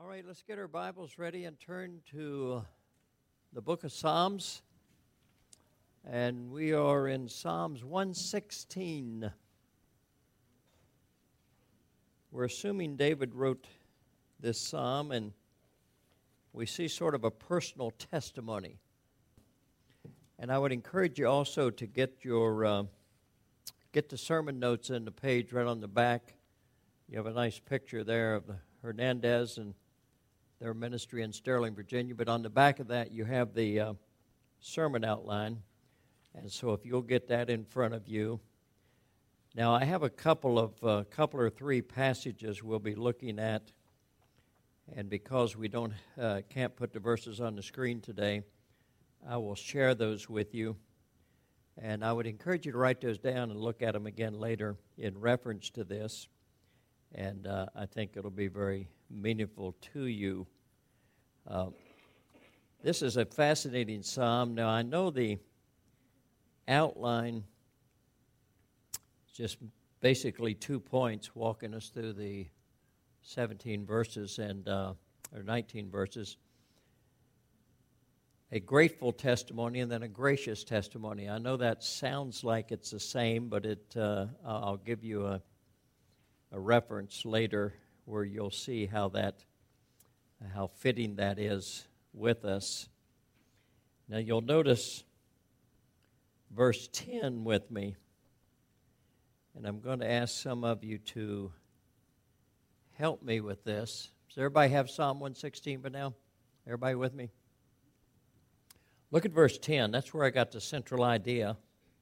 All right, let's get our Bibles ready and turn to the book of Psalms. And we are in Psalms 116. We're assuming David wrote this psalm, and we see sort of a personal testimony. And I would encourage you also to get the sermon notes in the page right on the back. You have a nice picture there of the Hernandez and their ministry in Sterling, Virginia. But on the back of that, you have the sermon outline. And so if you'll get that in front of you. Now, I have a couple or three passages we'll be looking at. And because we can't put the verses on the screen today, I will share those with you. And I would encourage you to write those down and look at them again later in reference to this. And I think it'll be very meaningful to you. This is a fascinating psalm. Now, I know the outline is just basically 2 points walking us through the 17 verses or 19 verses. A grateful testimony and then a gracious testimony. I know that sounds like it's the same, but I'll give you a reference later where you'll see how fitting that is with us. Now you'll notice verse 10 with me, and I'm going to ask some of you to help me with this. Does everybody have Psalm 116 by now? Everybody with me? Look at verse 10. That's where I got the central idea.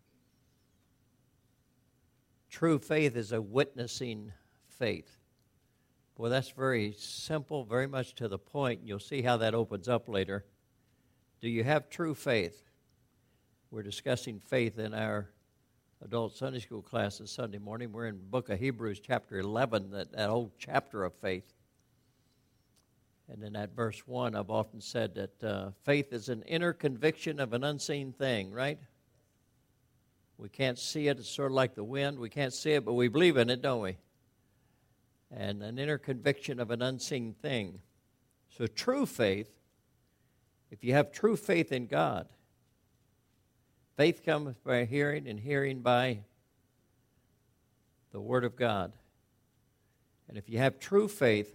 True faith is a witnessing faith. Boy, that's very simple, very much to the point. You'll see how that opens up later. Do you have true faith? We're discussing faith in our adult Sunday school class this Sunday morning. We're in the book of Hebrews, chapter 11, that old chapter of faith. And in that verse 1, I've often said that faith is an inner conviction of an unseen thing, right? We can't see it. It's sort of like the wind. We can't see it, but we believe in it, don't we? And an inner conviction of an unseen thing. So true faith, if you have true faith in God, faith comes by hearing, and hearing by the Word of God. And if you have true faith,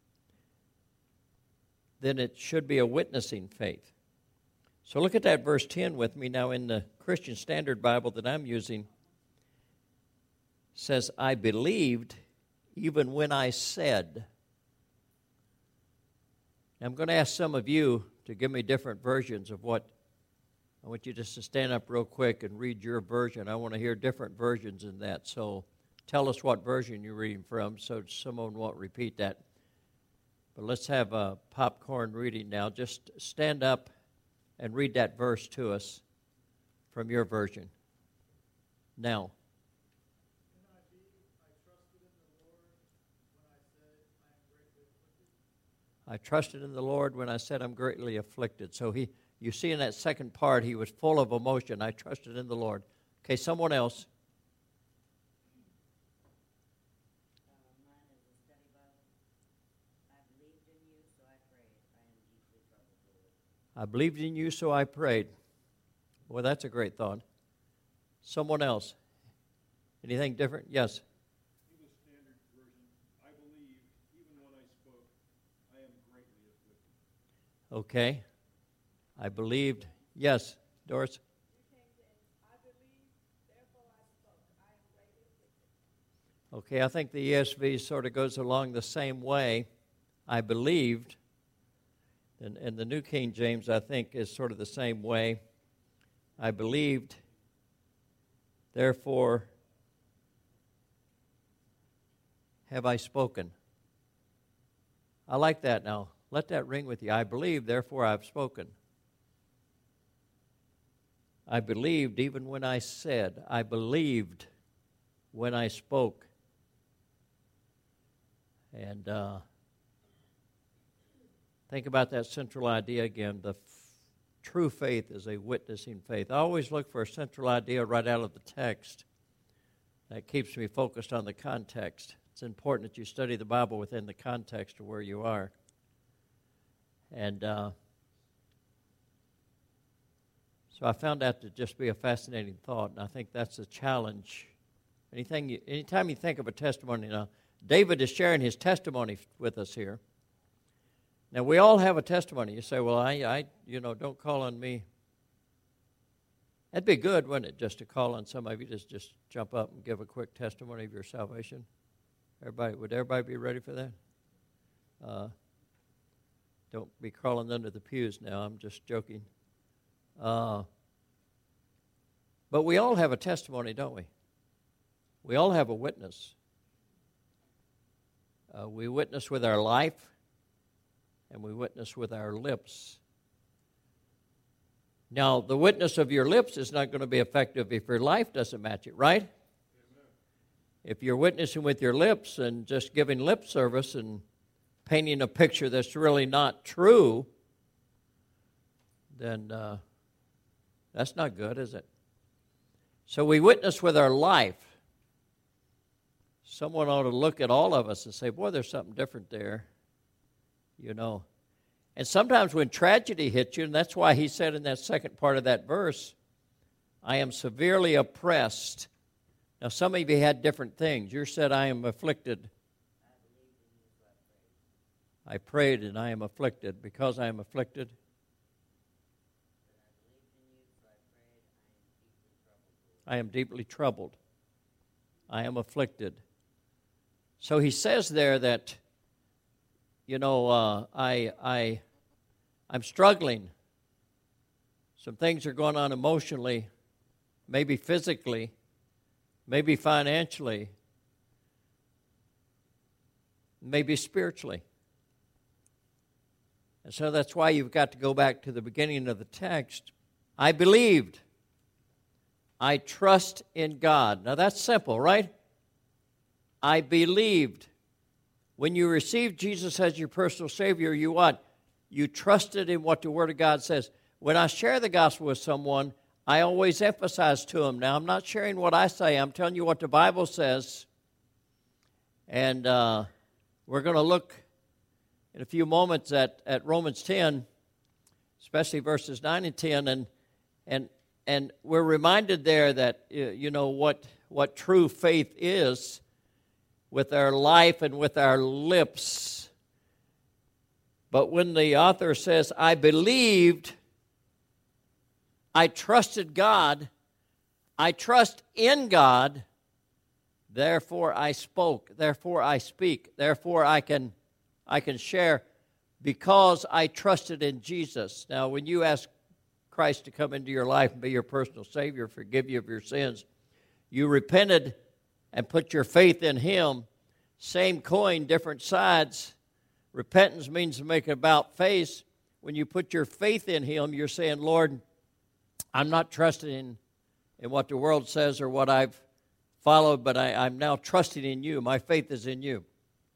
then it should be a witnessing faith. So look at that verse 10 with me. Now in the Christian Standard Bible that I'm using, it says, I believed even when I said. Now, I'm going to ask some of you to give me different versions of what. I want you just to stand up real quick and read your version. I want to hear different versions in that. So tell us what version you're reading from so someone won't repeat that. But let's have a popcorn reading now. Just stand up and read that verse to us from your version. Now. I trusted in the Lord when I said I'm greatly afflicted. So you see in that second part, he was full of emotion. I trusted in the Lord. Okay, someone else. Mine is a study Bible. I believed in you, so I prayed. I am deeply troubled, Lord. I believed in you, so I prayed. Well, that's a great thought. Someone else. Anything different? Yes. Okay. I believed. Yes, Doris? I believe, therefore I spoke. I am greatly afflicted. Okay, I think the ESV sort of goes along the same way. I believed. And the New King James, I think, is sort of the same way. I believed, therefore have I spoken. I like that now. Let that ring with you. I believe, therefore I've spoken. I believed even when I said. I believed when I spoke. And think about that central idea again. The true faith is a witnessing faith. I always look for a central idea right out of the text. That keeps me focused on the context. It's important that you study the Bible within the context of where you are. And so I found that to just be a fascinating thought, and I think that's a challenge. Anytime you think of a testimony, now David is sharing his testimony with us here. Now we all have a testimony. You say, "Well, I don't call on me." That'd be good, wouldn't it, just to call on somebody, just jump up and give a quick testimony of your salvation? Would everybody be ready for that? Don't be crawling under the pews now. I'm just joking. But we all have a testimony, don't we? We all have a witness. We witness with our life, and we witness with our lips. Now, the witness of your lips is not going to be effective if your life doesn't match it, right? Amen. If you're witnessing with your lips and just giving lip service and painting a picture that's really not true, then that's not good, is it? So we witness with our life. Someone ought to look at all of us and say, "Boy, there's something different there," you know. And sometimes when tragedy hits you, and that's why he said in that second part of that verse, "I am severely oppressed." Now, some of you had different things. You said, "I am afflicted." I prayed and I am afflicted. Because I am afflicted, I am deeply troubled. I am afflicted. So he says there that, I'm struggling. Some things are going on emotionally, maybe physically, maybe financially, maybe spiritually. And so that's why you've got to go back to the beginning of the text. I believed. I trust in God. Now that's simple, right? I believed. When you received Jesus as your personal Savior, you what? You trusted in what the Word of God says. When I share the gospel with someone, I always emphasize to them. Now, I'm not sharing what I say. I'm telling you what the Bible says. And we're going to look in a few moments at Romans 10, especially verses 9 and 10. And we're reminded there that, what true faith is with our life and with our lips. But when the author says, I believed, I trusted God, I trust in God, therefore I spoke, therefore I speak, therefore I can share because I trusted in Jesus. Now, when you ask Christ to come into your life and be your personal Savior, forgive you of your sins, you repented and put your faith in Him. Same coin, different sides. Repentance means to make an about face. When you put your faith in Him, you're saying, Lord, I'm not trusting in what the world says or what I've followed, but I'm now trusting in you. My faith is in you.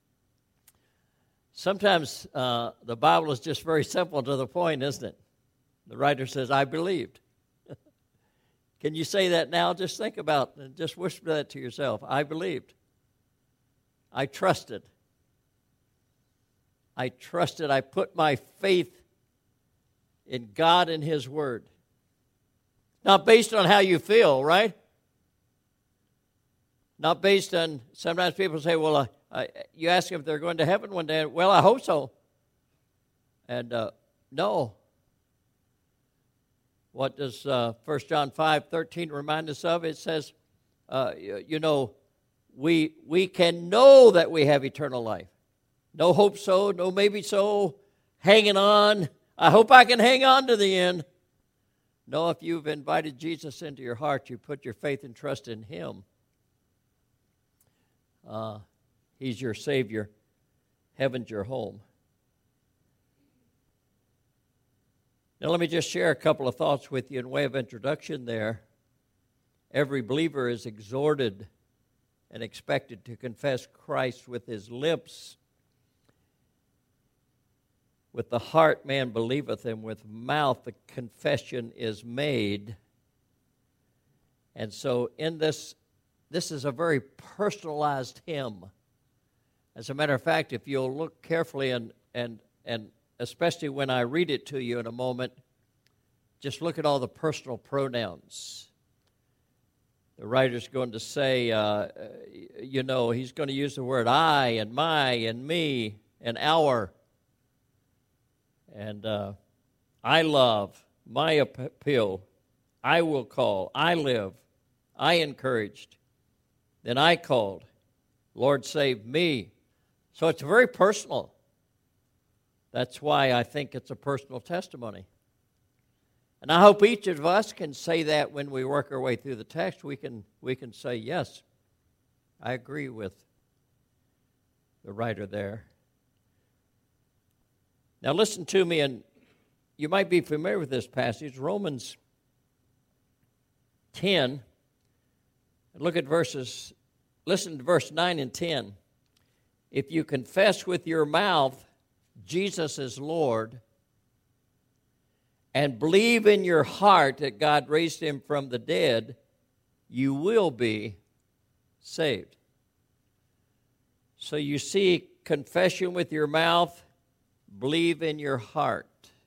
Sometimes the Bible is just very simple to the point, isn't it? The writer says, I believed. Can you say that now? Just think about it. Just whisper that to yourself. I believed. I trusted. I trusted. I put my faith in God and His Word. Not based on how you feel, right? Not based on, sometimes people say, well, you ask them if they're going to heaven one day. Well, I hope so. And no. What does 1 John 5:13 remind us of? It says, we can know that we have eternal life. No hope so, no maybe so, hanging on. I hope I can hang on to the end. No, if you've invited Jesus into your heart, you put your faith and trust in Him. He's your Savior. Heaven's your home. Now, let me just share a couple of thoughts with you in way of introduction there. Every believer is exhorted and expected to confess Christ with his lips. With the heart man believeth, and with mouth the confession is made. And so in this is a very personalized hymn. As a matter of fact, if you'll look carefully and especially when I read it to you in a moment, just look at all the personal pronouns. The writer's going to say, he's going to use the word I and my and me and our. And I love, my appeal, I will call, I live, I encouraged, then I called, Lord save me. So it's very personal. That's why I think it's a personal testimony. And I hope each of us can say that when we work our way through the text. We can say, yes, I agree with the writer there. Now listen to me, and you might be familiar with this passage, Romans 10. Listen to verse 9 and 10. If you confess with your mouth Jesus is Lord, and believe in your heart that God raised him from the dead, you will be saved. So you see, confession with your mouth, believe in your heart.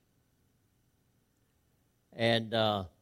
And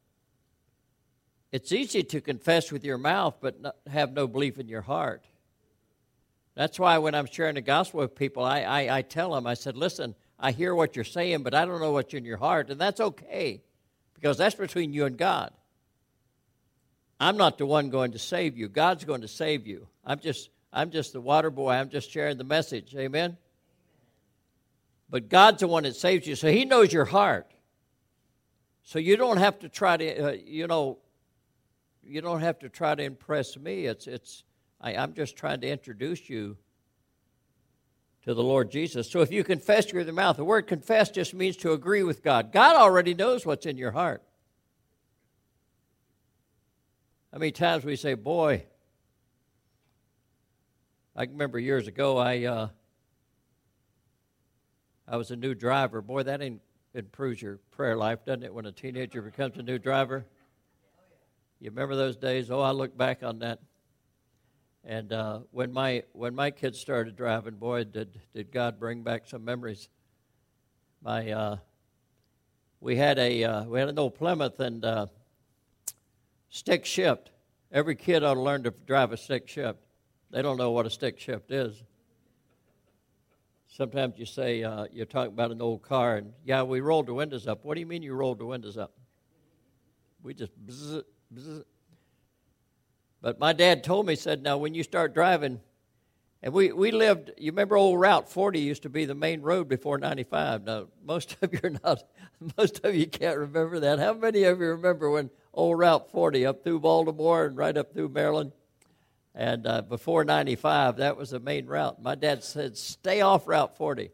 it's easy to confess with your mouth but have no belief in your heart. That's why when I'm sharing the gospel with people, I tell them, I said, listen, I hear what you're saying, but I don't know what's in your heart, and that's okay, because that's between you and God. I'm not the one going to save you. God's going to save you. I'm just the water boy. I'm just sharing the message. Amen? But God's the one that saves you, so he knows your heart. So you don't have to try to, you don't have to try to impress me. I'm just trying to introduce you to the Lord Jesus. So if you confess with your mouth, the word confess just means to agree with God. God already knows what's in your heart. How many times we say, boy, I can remember years ago I was a new driver. Boy, that improves your prayer life, doesn't it, when a teenager becomes a new driver? You remember those days? Oh, I look back on that. And when my kids started driving, boy, did God bring back some memories. We had an old Plymouth and stick shift. Every kid ought to learn to drive a stick shift. They don't know what a stick shift is. Sometimes you say you're talking about an old car, and yeah, we rolled the windows up. What do you mean you rolled the windows up? We just bzz, bzz. But my dad told me, he said, now when you start driving, and we lived, you remember old Route 40 used to be the main road before 95. Now, most of you can't remember that. How many of you remember when old Route 40 up through Baltimore and right up through Maryland? And before 95, that was the main route. My dad said, stay off Route 40.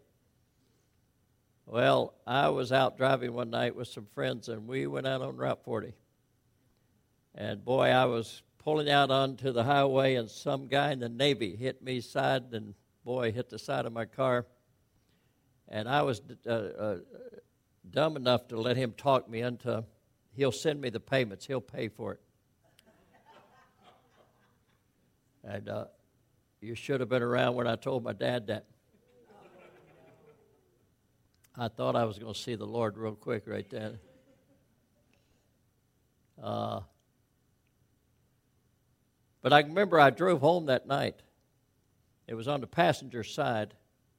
Well, I was out driving one night with some friends, and we went out on Route 40. And boy, I was pulling out onto the highway, and some guy in the Navy hit me side, and boy, hit the side of my car. And I was dumb enough to let him talk me into, he'll send me the payments, he'll pay for it. And you should have been around when I told my dad that. I thought I was going to see the Lord real quick right then. But I remember I drove home that night. It was on the passenger side.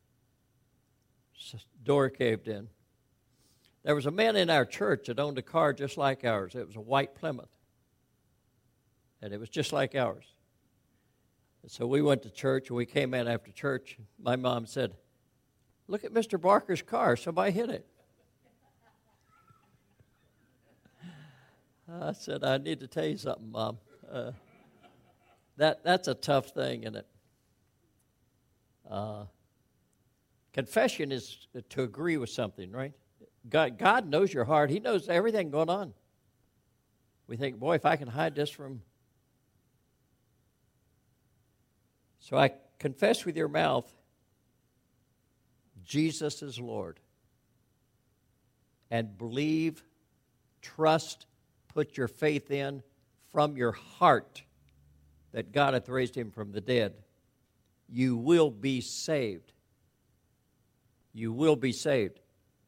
Door caved in. There was a man in our church that owned a car just like ours. It was a white Plymouth. And it was just like ours. And so we went to church, and we came in after church. My mom said, look at Mr. Barker's car. Somebody hit it. I said, I need to tell you something, Mom. That's a tough thing, isn't it? Confession is to agree with something, right? God knows your heart. He knows everything going on. We think, boy, if I can hide this from... So I confess with your mouth, Jesus is Lord. And believe, trust, put your faith in from your heart that God hath raised him from the dead. You will be saved. You will be saved.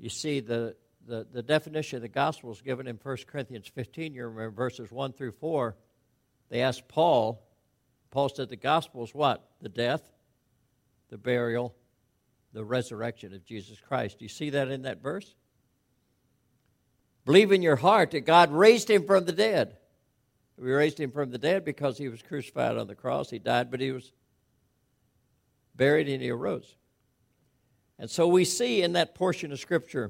You see, the definition of the gospel is given in 1 Corinthians 15. You remember verses 1 through 4. They asked Paul. Paul said the gospel is what? The death, the burial, the resurrection of Jesus Christ. Do you see that in that verse? Believe in your heart that God raised him from the dead. We raised him from the dead because he was crucified on the cross. He died, but he was buried and he arose. And so we see in that portion of Scripture,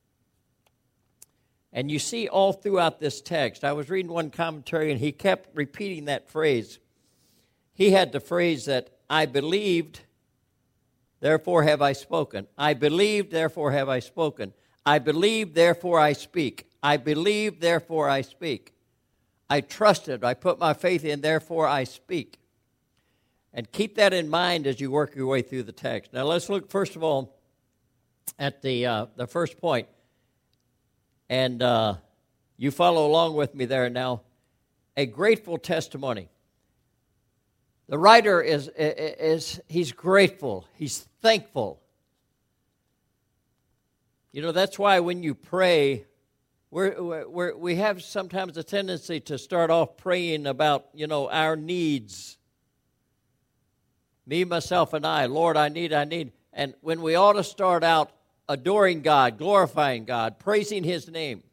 and you see all throughout this text. I was reading one commentary, and he kept repeating that phrase. He had the phrase that, I believed, therefore have I spoken. I believed, therefore have I spoken. I believe, therefore I speak. I believe, therefore I speak. I trusted, I put my faith in, therefore I speak. And keep that in mind as you work your way through the text. Now let's look first of all at the first point. And you follow along with me there now. A grateful testimony. The writer he's grateful. He's thankful. You know, that's why when you pray, we have sometimes a tendency to start off praying about, you know, our needs. Me, myself, and I. Lord, I need. And when we ought to start out adoring God, glorifying God, praising His name.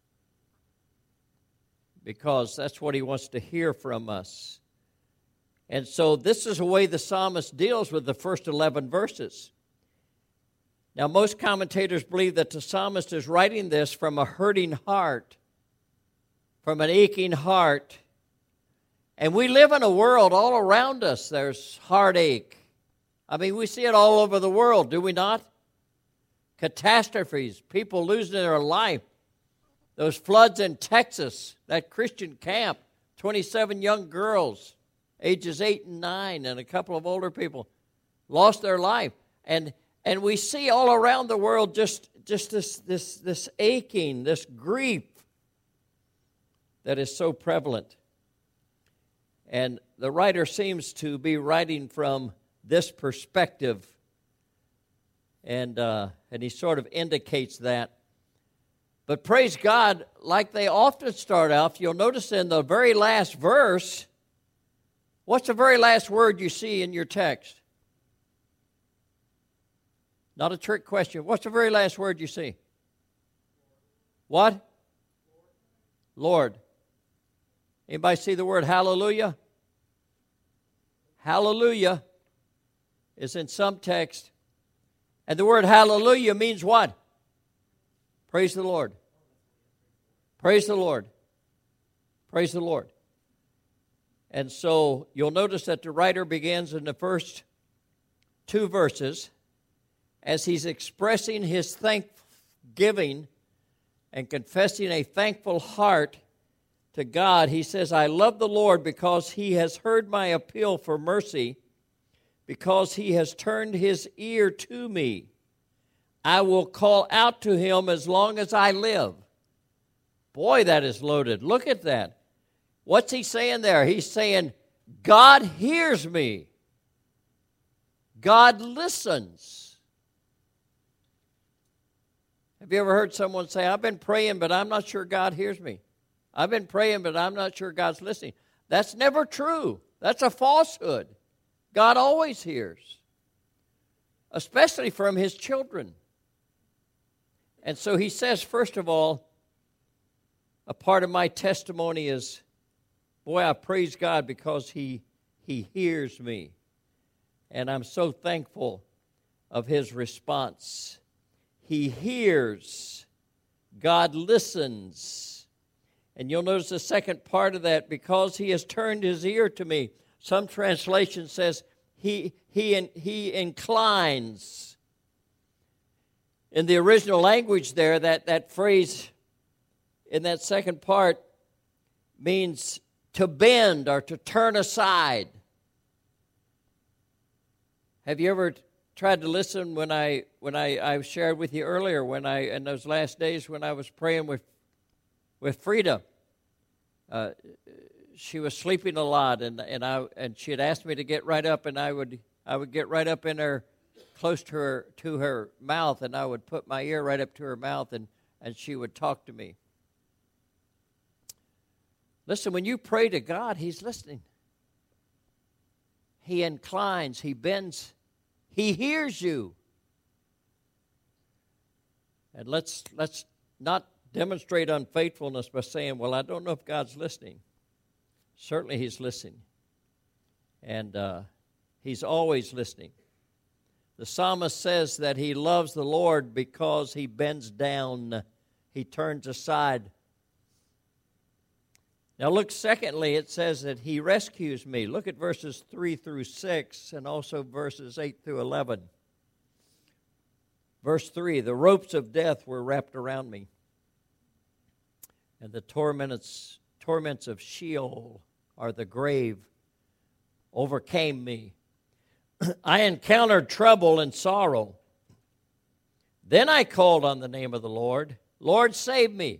Because that's what He wants to hear from us. And so this is the way the psalmist deals with the first 11 verses. Now, most commentators believe that the psalmist is writing this from a hurting heart, from an aching heart. And we live in a world all around us, there's heartache. I mean, we see it all over the world, do we not? Catastrophes, people losing their life. Those floods in Texas, that Christian camp, 27 young girls, ages 8 and 9, and a couple of older people lost their life. And we see all around the world just this aching, this grief that is so prevalent. And the writer seems to be writing from this perspective, and he sort of indicates that. But praise God, like they often start off, you'll notice in the very last verse, what's the very last word you see in your text? Not a trick question. What's the very last word you see? What? Lord. Anybody see the word hallelujah? Hallelujah is in some text. And the word hallelujah means what? Praise the Lord. Praise the Lord. Praise the Lord. And so you'll notice that the writer begins in the first 2 verses as he's expressing his thanksgiving and confessing a thankful heart to God. He says, I love the Lord because He has heard my appeal for mercy, because He has turned His ear to me. I will call out to Him as long as I live. Boy, that is loaded. Look at that. What's he saying there? He's saying, God hears me. God listens. Have you ever heard someone say, I've been praying, but I'm not sure God hears me? I've been praying, but I'm not sure God's listening. That's never true. That's a falsehood. God always hears, especially from His children. And so he says, first of all, a part of my testimony is, boy, I praise God because He hears me. And I'm so thankful of His response. He hears. God listens. And you'll notice the second part of that, because He has turned His ear to me. Some translation says he inclines. In the original language there, that phrase in that second part means to bend or to turn aside. Have you ever tried to listen when I shared with you earlier, in those last days when I was praying with Frida? She was sleeping a lot, and she had asked me to get right up, and I would get right up in her close to her mouth, and I would put my ear right up to her mouth, and she would talk to me. Listen, when you pray to God, He's listening. He inclines, He bends, He hears you. And let's not demonstrate unfaithfulness by saying, well, I don't know if God's listening. Certainly He's listening. And He's always listening. The psalmist says that he loves the Lord because He bends down. He turns aside. Now look, secondly, it says that He rescues me. Look at verses 3 through 6 and also verses 8 through 11. Verse 3, the ropes of death were wrapped around me, and the torments of Sheol, or the grave, overcame me. I encountered trouble and sorrow. Then I called on the name of the Lord. Lord, save me.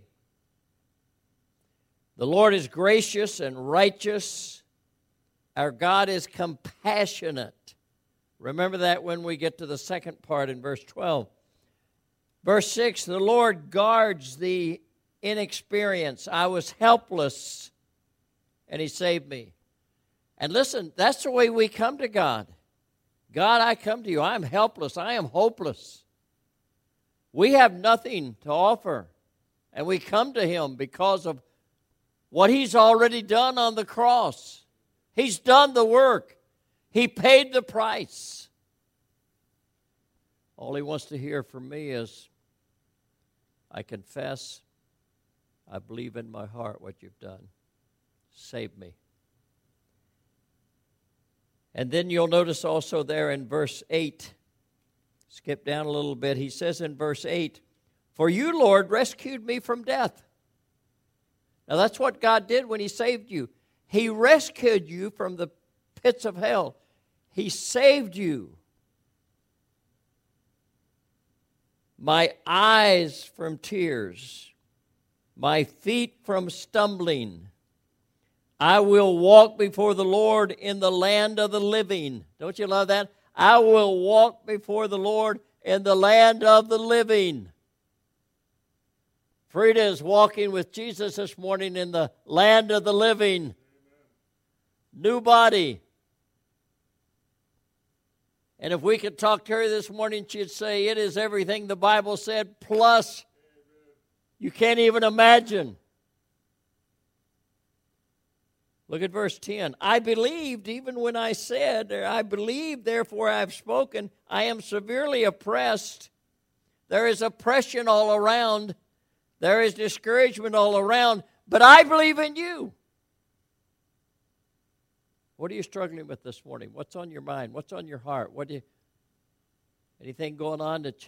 The Lord is gracious and righteous. Our God is compassionate. Remember that when we get to the second part in verse 12. Verse 6, the Lord guards the inexperienced. I was helpless, and He saved me. And listen, that's the way we come to God. God, I come to you. I am helpless. I am hopeless. We have nothing to offer. And we come to Him because of what He's already done on the cross. He's done the work. He paid the price. All He wants to hear from me is, I confess, I believe in my heart what You've done. Save me. And then you'll notice also there in verse 8, skip down a little bit, He says in verse 8, for You, Lord, rescued me from death. Now that's what God did when He saved you. He rescued you from the pits of hell. He saved you. My eyes from tears, my feet from stumbling. I will walk before the Lord in the land of the living. Don't you love that? I will walk before the Lord in the land of the living. Frida is walking with Jesus this morning in the land of the living. New body. And if we could talk to her this morning, she'd say, it is everything the Bible said, plus you can't even imagine. Look at verse 10. I believed even when I said, I believe, therefore I have spoken. I am severely oppressed. There is oppression all around. There is discouragement all around. But I believe in You. What are you struggling with this morning? What's on your mind? What's on your heart? Anything going on that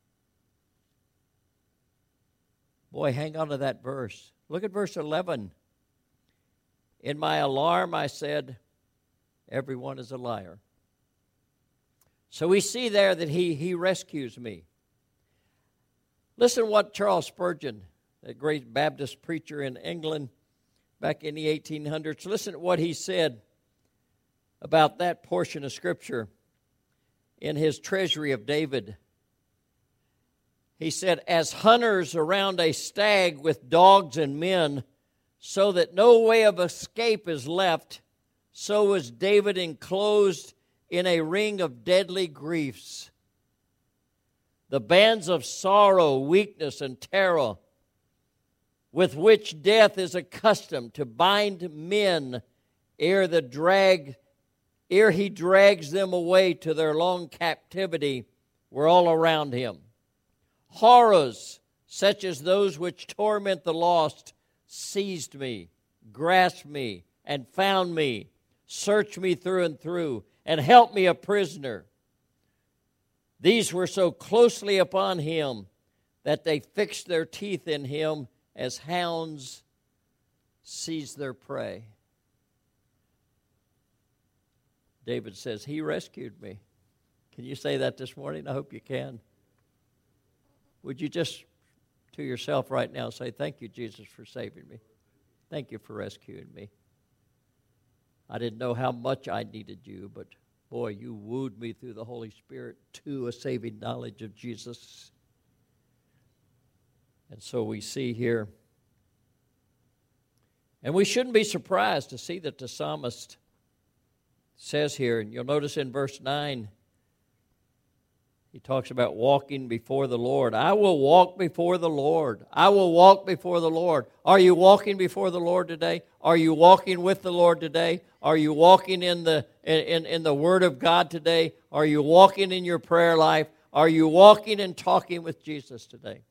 boy, hang on to that verse. Look at verse 11. In my alarm I said, everyone is a liar. So we see there that he rescues me. Listen what Charles Spurgeon, that great Baptist preacher in England back in the 1800s, listen to what he said about that portion of Scripture in his Treasury of David. He said, as hunters around a stag with dogs and men, so that no way of escape is left, so was David enclosed in a ring of deadly griefs. The bands of sorrow, weakness, and terror with which death is accustomed to bind men ere he drags them away to their long captivity were all around him. Horrors such as those which torment the lost seized me, grasped me, and found me, searched me through and through, and held me a prisoner. These were so closely upon him that they fixed their teeth in him as hounds seize their prey. David says, He rescued me. Can you say that this morning? I hope you can. Would you just, to yourself right now, say, thank you, Jesus, for saving me. Thank You for rescuing me. I didn't know how much I needed You, but Boy, you wooed me through the Holy Spirit to a saving knowledge of Jesus. And so we see here, and we shouldn't be surprised to see that the psalmist says here, and you'll notice in verse 9, he talks about walking before the Lord. I will walk before the Lord. I will walk before the Lord. Are you walking before the Lord today? Are you walking with the Lord today? Are you walking in the Word of God today? Are you walking in your prayer life? Are you walking and talking with Jesus today?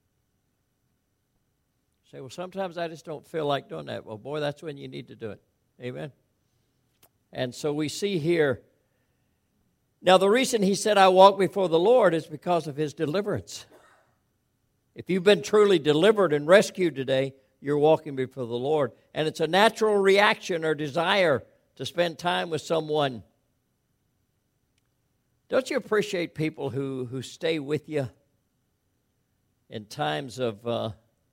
You say, well, sometimes I just don't feel like doing that. Well, boy, that's when you need to do it. Amen? And so we see here, now the reason he said, I walk before the Lord is because of his deliverance. If you've been truly delivered and rescued today, you're walking before the Lord. And it's a natural reaction or desire to spend time with someone. Don't you appreciate people who stay with you in times of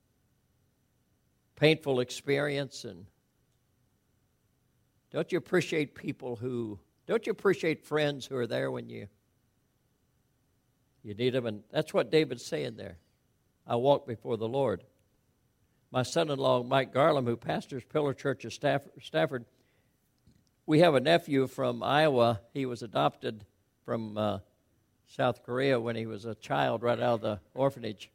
painful experience? And don't you appreciate friends who are there when you need them? And that's what David's saying there. I walk before the Lord. My son-in-law, Mike Garland, who pastors Pillar Church of Stafford, we have a nephew from Iowa. He was adopted from South Korea when he was a child right out of the orphanage.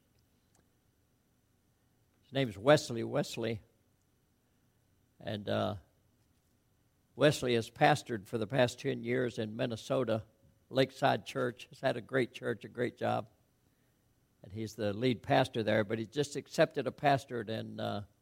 His name is Wesley. And Wesley has pastored for the past 10 years in Minnesota, Lakeside Church. He's had a great church, a great job. And he's the lead pastor there, but he just accepted a pastorate in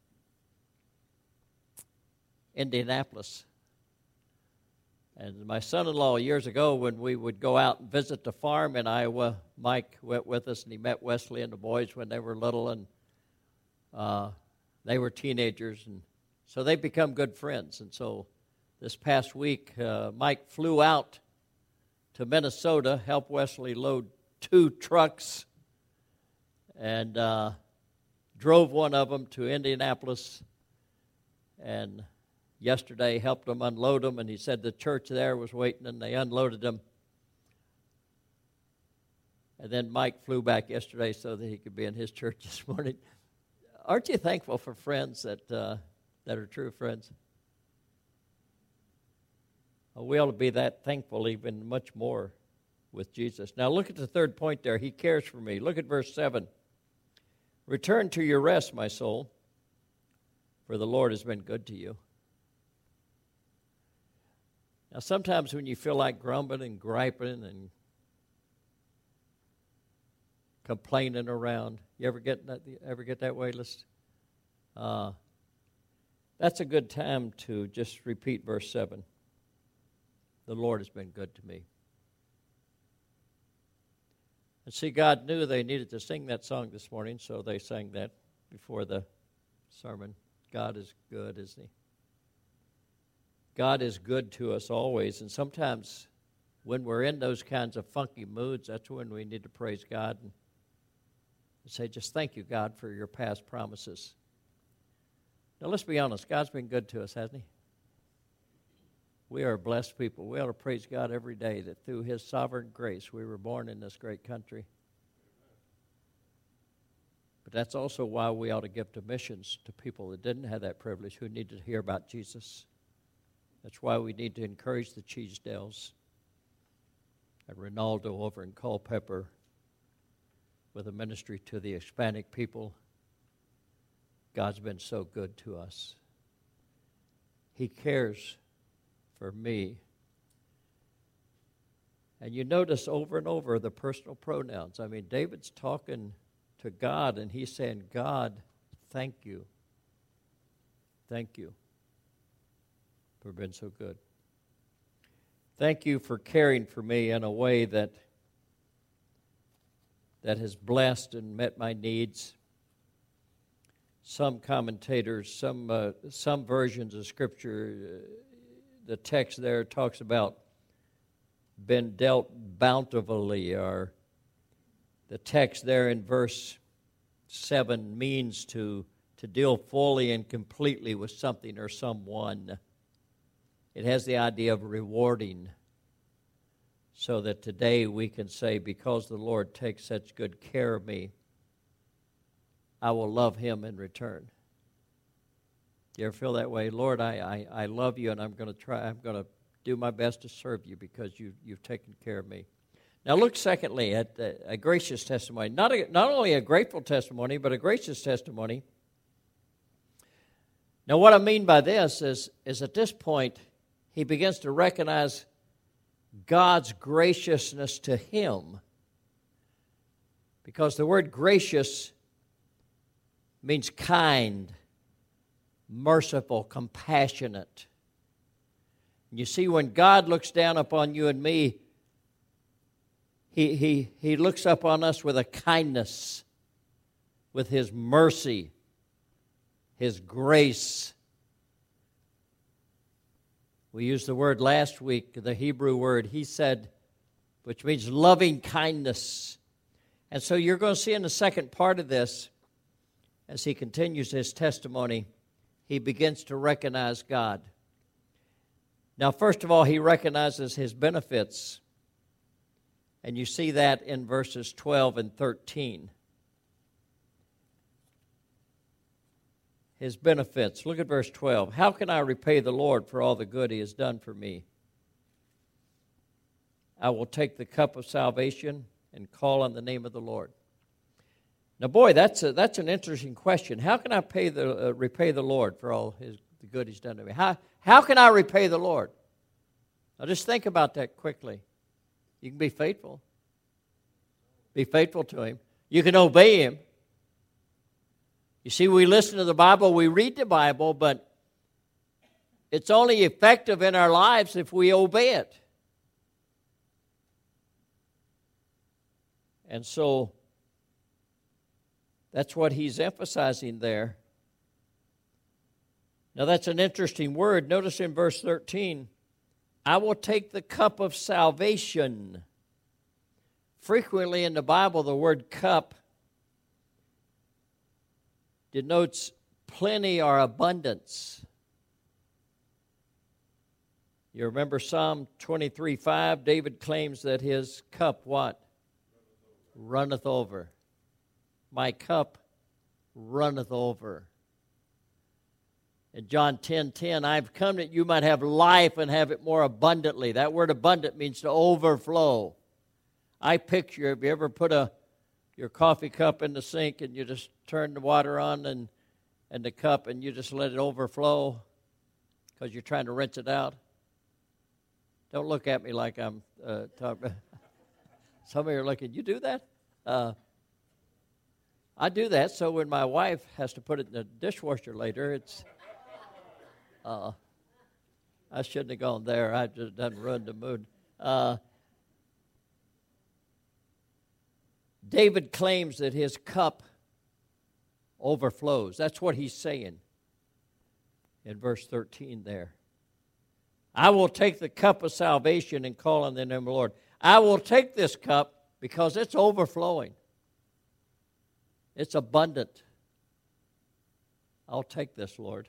Indianapolis. And my son-in-law, years ago, when we would go out and visit the farm in Iowa, Mike went with us, and he met Wesley and the boys when they were little, and they were teenagers, and so they've become good friends. And so this past week, Mike flew out to Minnesota, helped Wesley load 2 trucks, and drove one of them to Indianapolis, and yesterday helped them unload them, and he said the church there was waiting, and they unloaded them. And then Mike flew back yesterday so that he could be in his church this morning. Aren't you thankful for friends that are true friends? We ought to be that thankful, even much more with Jesus. Now look at the third point there. He cares for me. Look at verse 7. Return to your rest, my soul, for the Lord has been good to you. Now sometimes when you feel like grumbling and griping and complaining around, you ever get that way? That's a good time to just repeat verse 7. The Lord has been good to me. And see, God knew they needed to sing that song this morning, so they sang that before the sermon. God is good, isn't he? God is good to us always, and sometimes when we're in those kinds of funky moods, that's when we need to praise God and say, just thank you, God, for your past promises. Now, let's be honest. God's been good to us, hasn't he? We are blessed people. We ought to praise God every day that through his sovereign grace we were born in this great country. But that's also why we ought to give to missions to people that didn't have that privilege, who need to hear about Jesus. That's why we need to encourage the Cheesedales and Ronaldo over in Culpeper with a ministry to the Hispanic people. God's been so good to us. He cares for me. And you notice over and over the personal pronouns. I mean, David's talking to God, and he's saying, God, thank you. Thank you for being so good. Thank you for caring for me in a way that has blessed and met my needs. Some commentators, some versions of Scripture, the text there talks about been dealt bountifully, or the text there in verse 7 means to deal fully and completely with something or someone. It has the idea of rewarding. so that today we can say, because the Lord takes such good care of me, I will love him in return. Do you ever feel that way? Lord, I love you, and I'm going to do my best to serve you because you've taken care of me. Now look secondly at a gracious testimony. Not only a grateful testimony, but a gracious testimony. Now what I mean by this is at this point, he begins to recognize God's graciousness to him. Because the word gracious means kind, merciful, compassionate. You see, when God looks down upon you and me, He looks upon us with a kindness, with His mercy, His grace. We used the word last week, the Hebrew word, he said, which means loving kindness. And so you're going to see in the second part of this, as he continues his testimony, he begins to recognize God. Now, first of all, he recognizes his benefits. And you see that in verses 12 and 13. His benefits. Look at verse 12. How can I repay the Lord for all the good he has done for me? I will take the cup of salvation and call on the name of the Lord. Now, boy, that's an interesting question. How can I repay the Lord for all the good he's done to me? How can I repay the Lord? Now, just think about that quickly. You can be faithful. Be faithful to him. You can obey him. You see, we listen to the Bible, we read the Bible, but it's only effective in our lives if we obey it. And so, that's what he's emphasizing there. Now, that's an interesting word. Notice in verse 13, I will take the cup of salvation. Frequently in the Bible, the word cup denotes plenty or abundance. You remember Psalm 23:5? David claims that his cup, what? Runneth over. My cup runneth over. In John 10:10, I've come that you might have life and have it more abundantly. That word abundant means to overflow. I picture, have you ever put your coffee cup in the sink and you just turn the water on and the cup and you just let it overflow because you're trying to rinse it out? Don't look at me like I'm talking. Some of you are looking, you do that? I do that, so when my wife has to put it in the dishwasher later, it's... I shouldn't have gone there. I just done ruined the mood. David claims that his cup overflows. That's what he's saying in verse 13 there. I will take the cup of salvation and call on the name of the Lord. I will take this cup because it's overflowing. It's abundant. I'll take this, Lord.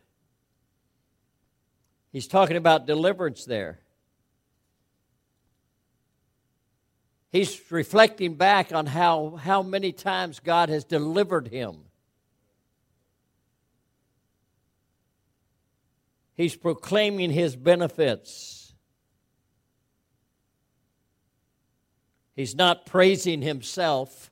He's talking about deliverance there. He's reflecting back on how many times God has delivered him. He's proclaiming his benefits. He's not praising himself.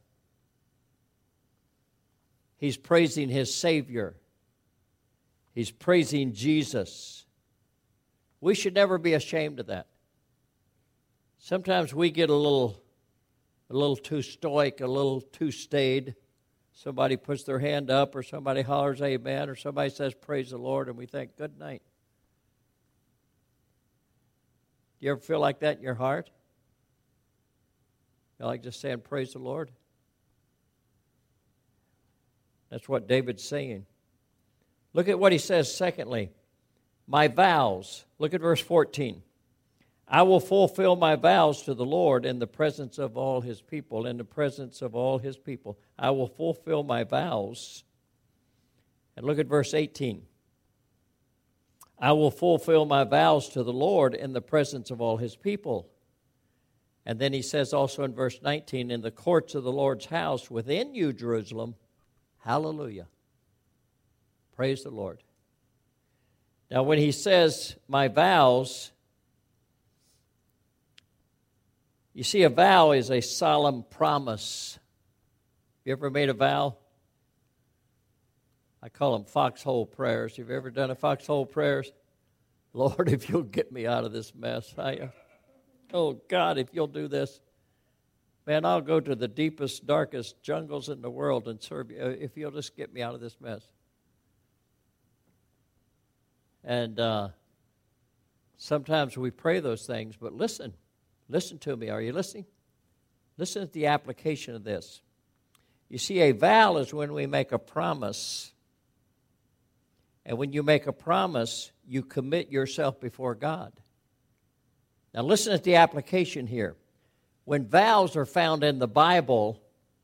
He's praising his Savior. He's praising Jesus. We should never be ashamed of that. Sometimes we get a little too stoic, a little too staid. Somebody puts their hand up or somebody hollers amen or somebody says praise the Lord and we think good night. Do you ever feel like that in your heart? You like just saying praise the Lord? That's what David's saying. Look at what he says secondly. My vows. Look at verse 14. I will fulfill my vows to the Lord in the presence of all his people. In the presence of all his people. I will fulfill my vows. And look at verse 18. I will fulfill my vows to the Lord in the presence of all his people. And then he says also in verse 19, in the courts of the Lord's house within you, Jerusalem, hallelujah. Praise the Lord. Now when he says, my vows, you see, a vow is a solemn promise. You ever made a vow? I call them foxhole prayers. Have you ever done a foxhole prayers? Lord, if you'll get me out of this mess. Oh, God, if you'll do this. Man, I'll go to the deepest, darkest jungles in the world and serve you if you'll just get me out of this mess. And sometimes we pray those things, but listen to me. Are you listening? Listen to the application of this. You see, a vow is when we make a promise. And when you make a promise, you commit yourself before God. Now listen to the application here. When vows are found in the Bible,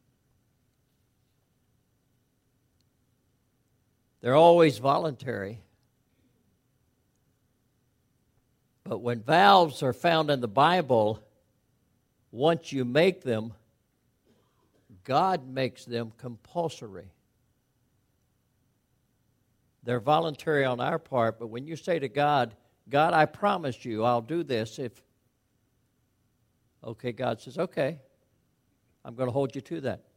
they're always voluntary. But when vows are found in the Bible, once you make them, God makes them compulsory. They're voluntary on our part, but when you say to God, God, I promise you I'll do this okay, God says, okay, I'm going to hold you to that.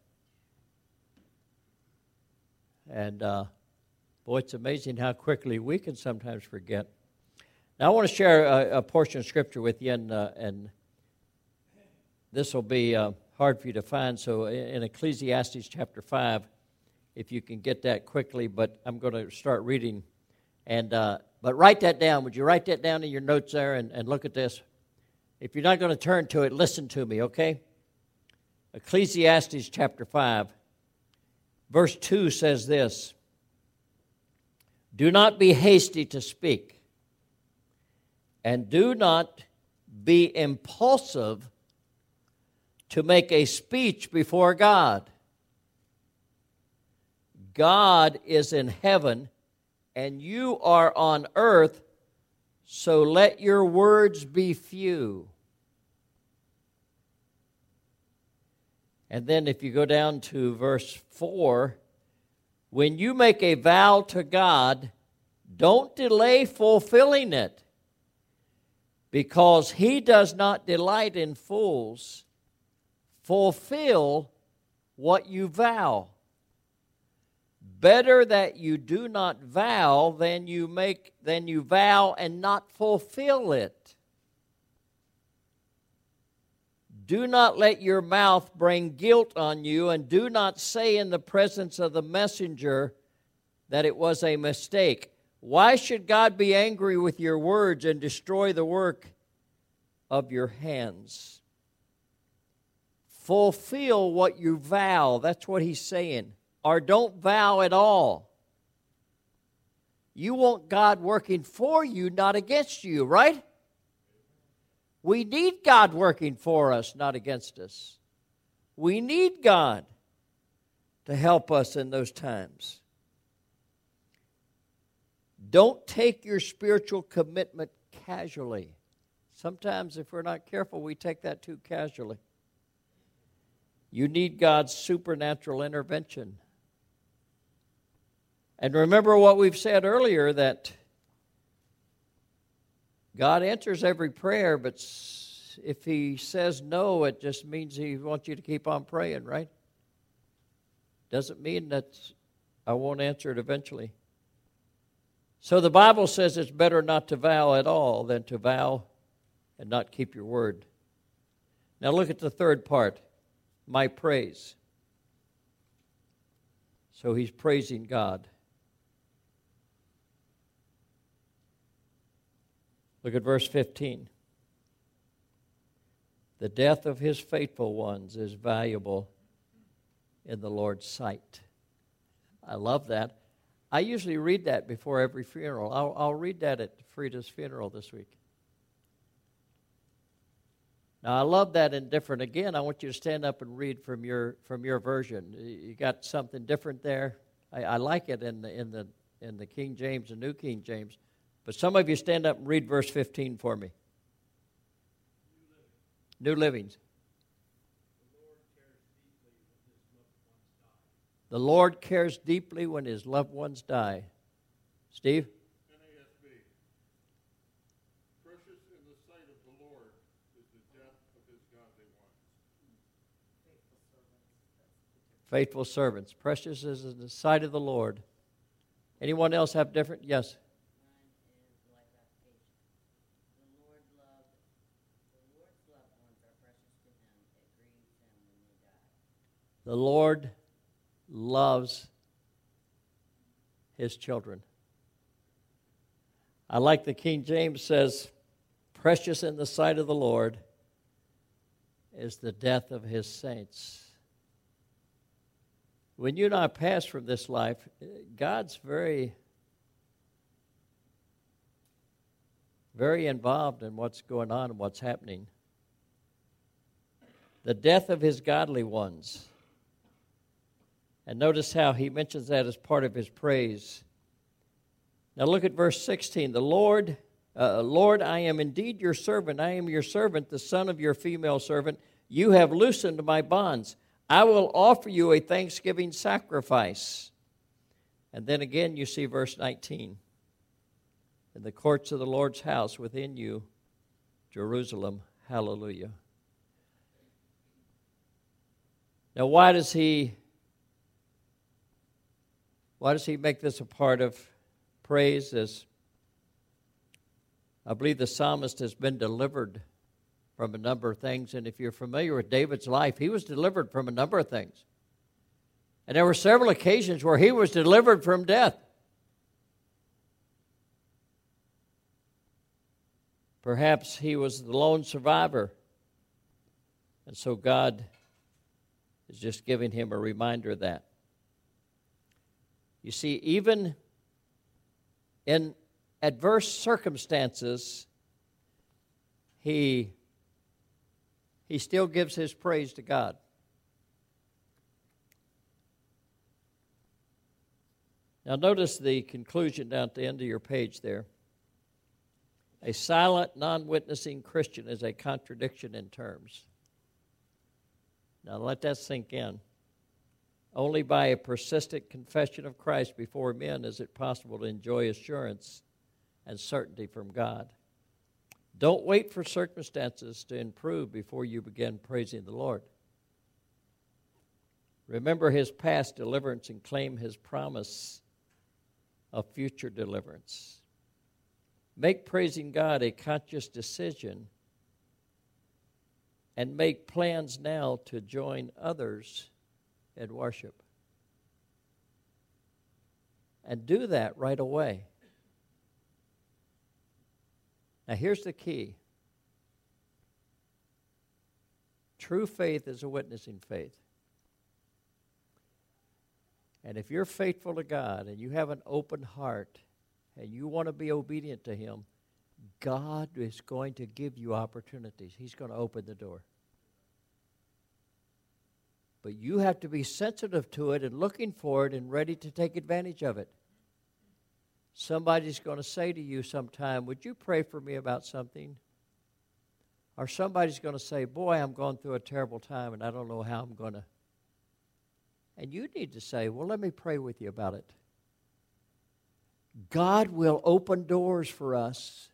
And boy, it's amazing how quickly we can sometimes forget. Now I want to share a portion of Scripture with you, and this will be hard for you to find. So in Ecclesiastes chapter 5, if you can get that quickly, but I'm going to start reading. And but write that down. Would you write that down in your notes there and look at this? If you're not going to turn to it, listen to me, okay? Ecclesiastes chapter 5, verse 2 says this, do not be hasty to speak, and do not be impulsive to make a speech before God. God is in heaven, and you are on earth, so let your words be few. And then if you go down to verse 4, when you make a vow to God, don't delay fulfilling it, because He does not delight in fools. Fulfill what you vow. Better that you do not vow than you vow and not fulfill it. Do not let your mouth bring guilt on you, and do not say in the presence of the messenger that it was a mistake. Why should God be angry with your words and destroy the work of your hands? Fulfill what you vow. That's what he's saying. Or don't vow at all. You want God working for you, not against you, right? We need God working for us, not against us. We need God to help us in those times. Don't take your spiritual commitment casually. Sometimes, if we're not careful, we take that too casually. You need God's supernatural intervention. And remember what we've said earlier, that God answers every prayer, but if He says no, it just means He wants you to keep on praying, right? Doesn't mean that I won't answer it eventually. So the Bible says it's better not to vow at all than to vow and not keep your word. Now look at the third part, my praise. So he's praising God. Look at verse 15. The death of His faithful ones is valuable in the Lord's sight. I love that. I usually read that before every funeral. I'll read that at Frida's funeral this week. Now, I love that in different. Again, I want you to stand up and read from your version. You got something different there. I like it in the King James and New King James. But some of you stand up and read verse 15 for me. New Livings. The Lord cares deeply when his loved ones die. Steve? NASB. Precious in the sight of the Lord is the death of his godly ones. Faithful servants. Precious is in the sight of the Lord. Anyone else have different? Yes. Mine is life application. The Lord's loved ones are precious to him. It grieves him when they die. The Lord loves his children. I like the King James says, precious in the sight of the Lord is the death of his saints. When you and I pass from this life, God's very, very involved in what's going on and what's happening. The death of his godly ones. And notice how he mentions that as part of his praise. Now look at verse 16. The Lord, I am indeed your servant. I am your servant, the son of your female servant. You have loosened my bonds. I will offer you a thanksgiving sacrifice. And then again you see verse 19. In the courts of the Lord's house within you, Jerusalem, hallelujah. Now why does he make this a part of praise? As I believe the psalmist has been delivered from a number of things. And if you're familiar with David's life, he was delivered from a number of things. And there were several occasions where he was delivered from death. Perhaps he was the lone survivor. And so God is just giving him a reminder of that. You see, even in adverse circumstances, he still gives his praise to God. Now notice the conclusion down at the end of your page there. A silent, non-witnessing Christian is a contradiction in terms. Now let that sink in. Only by a persistent confession of Christ before men is it possible to enjoy assurance and certainty from God. Don't wait for circumstances to improve before you begin praising the Lord. Remember his past deliverance and claim his promise of future deliverance. Make praising God a conscious decision and make plans now to join others in worship. And do that right away. Now here's the key. True faith is a witnessing faith. And if you're faithful to God and you have an open heart and you want to be obedient to him, God is going to give you opportunities. He's going to open the door. But you have to be sensitive to it and looking for it and ready to take advantage of it. Somebody's going to say to you sometime, would you pray for me about something? Or somebody's going to say, boy, I'm going through a terrible time and I don't know how I'm going to. And you need to say, well, let me pray with you about it. God will open doors for us,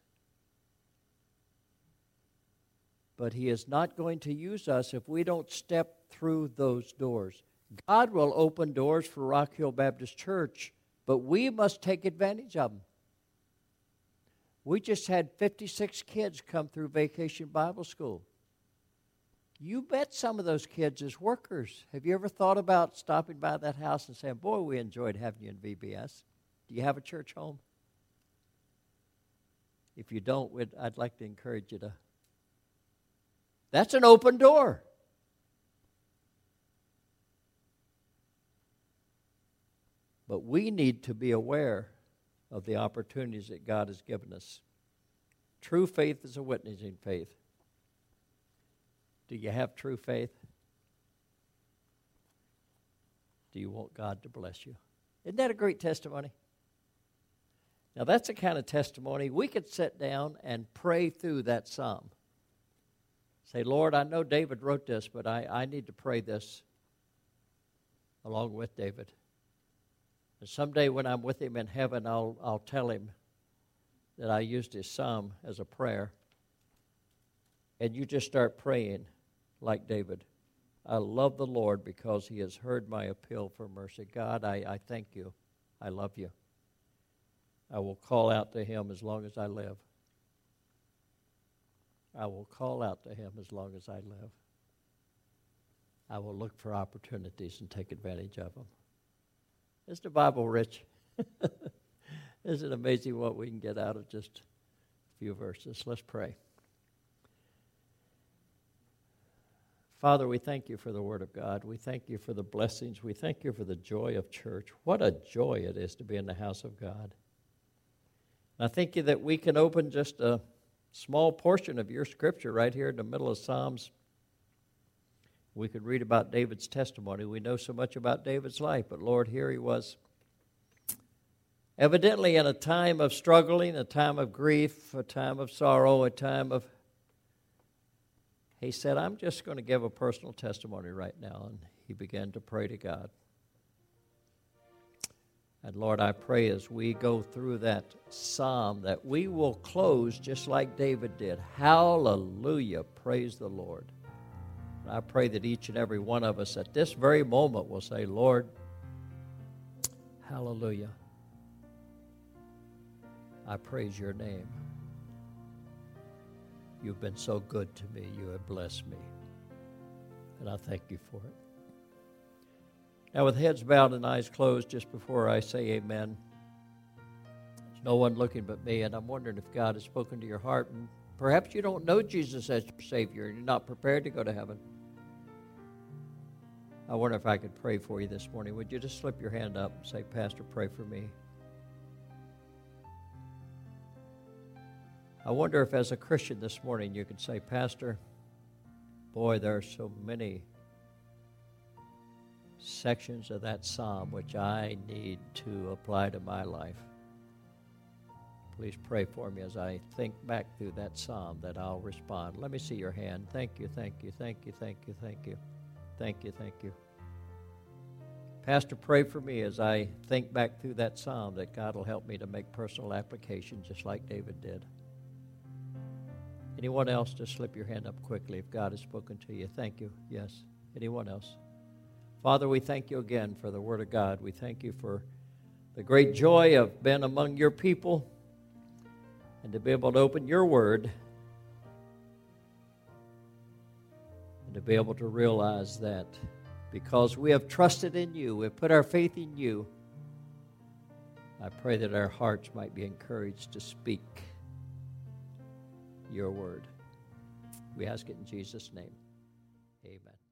but he is not going to use us if we don't step through those doors. God will open doors for Rock Hill Baptist Church, but we must take advantage of them. We just had 56 kids come through Vacation Bible School. You met some of those kids as workers. Have you ever thought about stopping by that house and saying, boy, we enjoyed having you in VBS? Do you have a church home? If you don't, I'd like to encourage you to. That's an open door. But we need to be aware of the opportunities that God has given us. True faith is a witnessing faith. Do you have true faith? Do you want God to bless you? Isn't that a great testimony? Now that's the kind of testimony we could sit down and pray through that psalm. Say, Lord, I know David wrote this, but I need to pray this along with David. And someday when I'm with him in heaven, I'll tell him that I used his psalm as a prayer. And you just start praying like David. I love the Lord because he has heard my appeal for mercy. God, I thank you. I love you. I will call out to him as long as I live. I will call out to him as long as I live. I will look for opportunities and take advantage of them. Is the Bible rich? Isn't it amazing what we can get out of just a few verses? Let's pray. Father, we thank you for the Word of God. We thank you for the blessings. We thank you for the joy of church. What a joy it is to be in the house of God. And I thank you that we can open just a small portion of your scripture right here in the middle of Psalms. We could read about David's testimony. We know so much about David's life, but Lord, here he was. Evidently in a time of struggling, a time of grief, a time of sorrow, a time of... He said, I'm just going to give a personal testimony right now. And he began to pray to God. And Lord, I pray as we go through that psalm that we will close just like David did. Hallelujah, praise the Lord. And I pray that each and every one of us at this very moment will say, Lord, hallelujah. I praise your name. You've been so good to me. You have blessed me. And I thank you for it. Now, with heads bowed and eyes closed, just before I say amen, there's no one looking but me, and I'm wondering if God has spoken to your heart, and perhaps you don't know Jesus as your Savior, and you're not prepared to go to heaven. I wonder if I could pray for you this morning. Would you just slip your hand up and say, Pastor, pray for me? I wonder if as a Christian this morning you could say, Pastor, boy, there are so many sections of that psalm which I need to apply to my life. Please pray for me as I think back through that psalm that I'll respond. Let me see your hand. Thank you, thank you, thank you, thank you, thank you. Thank you, thank you. Pastor, pray for me as I think back through that psalm that God will help me to make personal application just like David did. Anyone else, just slip your hand up quickly if God has spoken to you. Thank you. Yes. Anyone else? Father, we thank you again for the Word of God. We thank you for the great joy of being among your people and to be able to open your Word and to be able to realize that because we have trusted in you, we have put our faith in you, I pray that our hearts might be encouraged to speak your word. We ask it in Jesus' name. Amen.